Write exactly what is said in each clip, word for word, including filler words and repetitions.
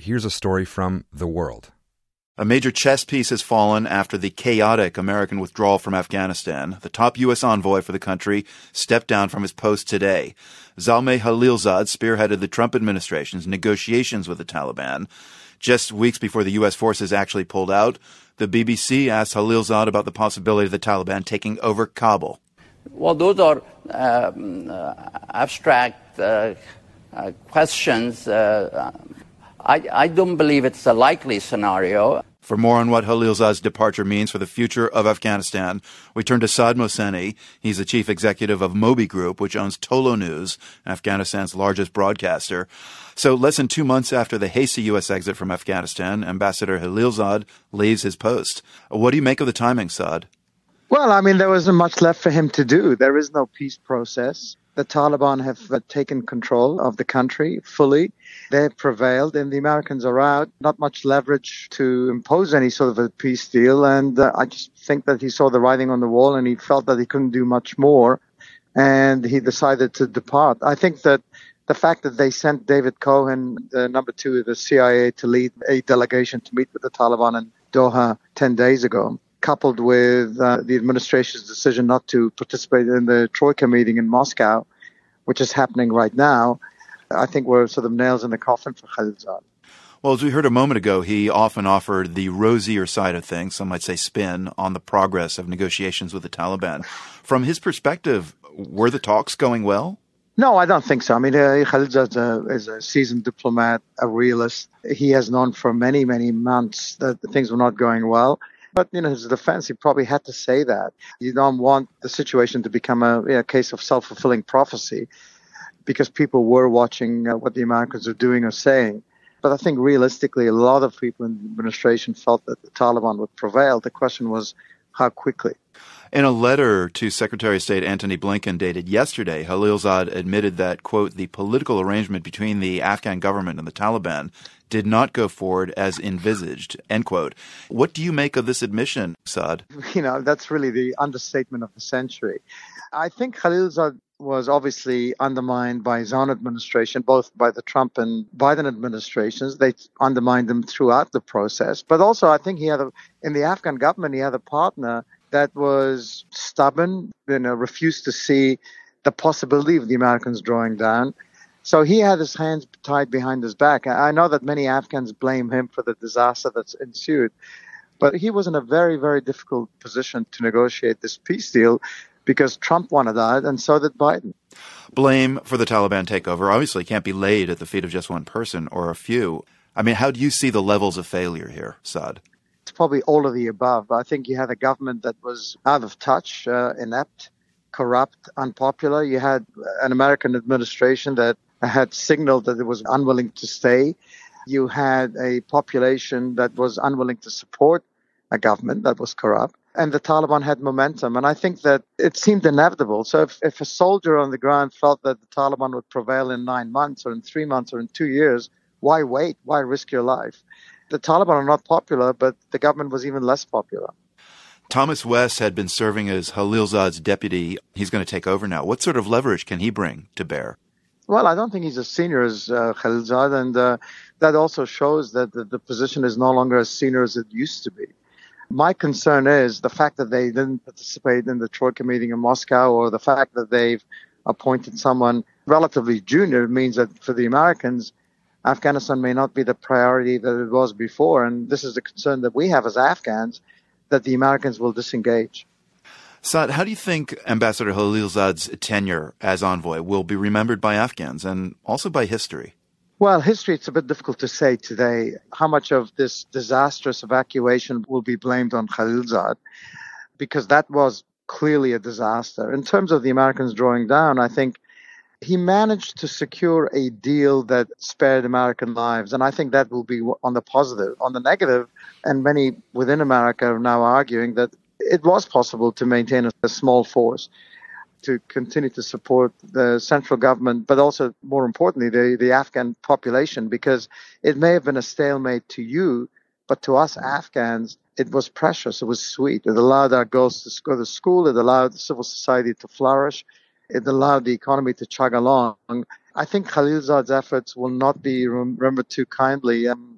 here's a story from The World. A major chess piece has fallen after the chaotic American withdrawal from Afghanistan. The top U S envoy for the country stepped down from his post today. Zalmay Khalilzad spearheaded the Trump administration's negotiations with the Taliban. Just weeks before the U S forces actually pulled out, the B B C asked Khalilzad about the possibility of the Taliban taking over Kabul. Well, those are um, uh, abstract uh, uh, questions. Uh, I, I don't believe it's a likely scenario. For more on what Khalilzad's departure means for the future of Afghanistan, we turn to Saad Mohseni. He's the chief executive of Moby Group, which owns Tolo News, Afghanistan's largest broadcaster. So less than two months after the hasty U S exit from Afghanistan, Ambassador Khalilzad leaves his post. What do you make of the timing, Saad? Well, I mean, there wasn't much left for him to do. There is no peace process. The Taliban have uh, taken control of the country fully. They've prevailed, and the Americans are out. Not much leverage to impose any sort of a peace deal. And uh, I just think that he saw the writing on the wall, and he felt that he couldn't do much more, and he decided to depart. I think that the fact that they sent David Cohen, the number two of the C I A, to lead a delegation to meet with the Taliban in Doha ten days ago, coupled with uh, the administration's decision not to participate in the Troika meeting in Moscow, which is happening right now, I think were sort of nails in the coffin for Khalilzad. Well, as we heard a moment ago, he often offered the rosier side of things, some might say spin, on the progress of negotiations with the Taliban. From his perspective, were the talks going well? No, I don't think so. I mean, uh, Khalilzad uh, is a seasoned diplomat, a realist. He has known for many, many months that things were not going well. But in his defense, he probably had to say that. You don't want the situation to become a, a case of self-fulfilling prophecy because people were watching uh, what the Americans are doing or saying. But I think realistically, a lot of people in the administration felt that the Taliban would prevail. The question was how quickly. In a letter to Secretary of State Antony Blinken dated yesterday, Khalilzad admitted that, quote, the political arrangement between the Afghan government and the Taliban did not go forward as envisaged, end quote. What do you make of this admission, Saad? You know, that's really the understatement of the century. I think Khalilzad was obviously undermined by his own administration, both by the Trump and Biden administrations. They undermined him throughout the process. But also, I think he had a, in the Afghan government, he had a partner that was stubborn, you know, refused to see the possibility of the Americans drawing down. So he had his hands tied behind his back. I know that many Afghans blame him for the disaster that's ensued, but he was in a very, very difficult position to negotiate this peace deal because Trump wanted that, and so did Biden. Blame for the Taliban takeover obviously can't be laid at the feet of just one person or a few. I mean, how do you see the levels of failure here, Saad? It's probably all of the above. I think you had a government that was out of touch, uh, inept, corrupt, unpopular. You had an American administration that had signaled that it was unwilling to stay. You had a population that was unwilling to support a government that was corrupt. And the Taliban had momentum. And I think that it seemed inevitable. So if, if a soldier on the ground felt that the Taliban would prevail in nine months or in three months or in two years, why wait? Why risk your life? The Taliban are not popular, but the government was even less popular. Thomas West had been serving as Khalilzad's deputy. He's going to take over now. What sort of leverage can he bring to bear? Well, I don't think he's as senior as uh, Khalilzad, and uh, that also shows that the, the position is no longer as senior as it used to be. My concern is the fact that they didn't participate in the Troika meeting in Moscow, or the fact that they've appointed someone relatively junior means that for the Americans, Afghanistan may not be the priority that it was before. And this is the concern that we have as Afghans, that the Americans will disengage. Saad, how do you think Ambassador Khalilzad's tenure as envoy will be remembered by Afghans and also by history? Well, history, it's a bit difficult to say today. How much of this disastrous evacuation will be blamed on Khalilzad? Because that was clearly a disaster. In terms of the Americans drawing down, I think he managed to secure a deal that spared American lives, and I think that will be on the positive. On the negative, and many within America are now arguing that it was possible to maintain a, a small force to continue to support the central government, but also, more importantly, the, the Afghan population, because it may have been a stalemate to you, but to us Afghans, it was precious, it was sweet. It allowed our girls to go to school, it allowed civil society to flourish, it allowed the economy to chug along. I think Khalilzad's efforts will not be remembered too kindly. Um,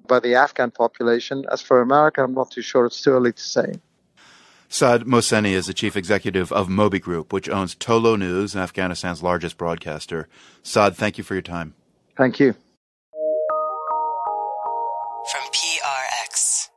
by the Afghan population. As for America, I'm not too sure. It's too early to say. Saad Mohseni is the chief executive of Moby Group, which owns Tolo News, Afghanistan's largest broadcaster. Saad, thank you for your time. Thank you. From P R X.